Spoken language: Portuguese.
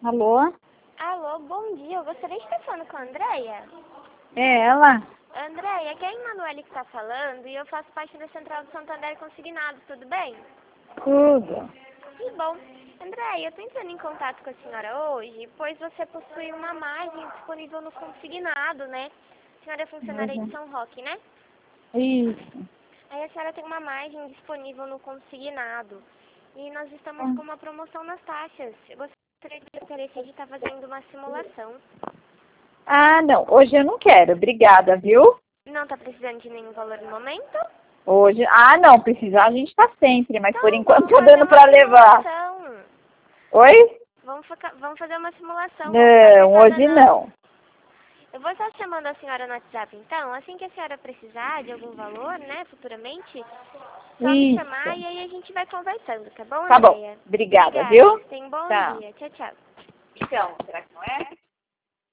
Alô? Alô, bom dia. Eu gostaria de estar falando com a Andréia. É ela? Andréia, aqui é a Emanuele que está falando e eu faço parte da Central do Santander Consignado, tudo bem? Tudo. Que bom. Andréia, eu estou entrando em contato com a senhora hoje, pois você possui uma margem disponível no consignado, né? A senhora é funcionária de Uhum. São Roque, né? Isso. Aí a senhora tem uma margem disponível no consignado. E nós estamos com uma promoção nas taxas. Eu gostaria de estar fazendo uma simulação. Ah, não. Hoje eu não quero. Obrigada, viu? Não está precisando de nenhum valor no momento? Hoje. Ah, não. Precisar a gente tá sempre, mas por Então, enquanto vamos tá fazer dando uma pra levar. simulação. Oi? Vamos fazer uma simulação. Vamos ficar Não, acertada hoje na... não. Eu vou estar chamando a senhora no WhatsApp, então. Assim que a senhora precisar de algum valor, né, futuramente, só me chamar Isso. e aí a gente vai conversando, tá bom, Tá bom. Andréia? Obrigada, Obrigada. viu? Tenha um bom Tchau. dia. Tchau, tchau. Então, será que não é?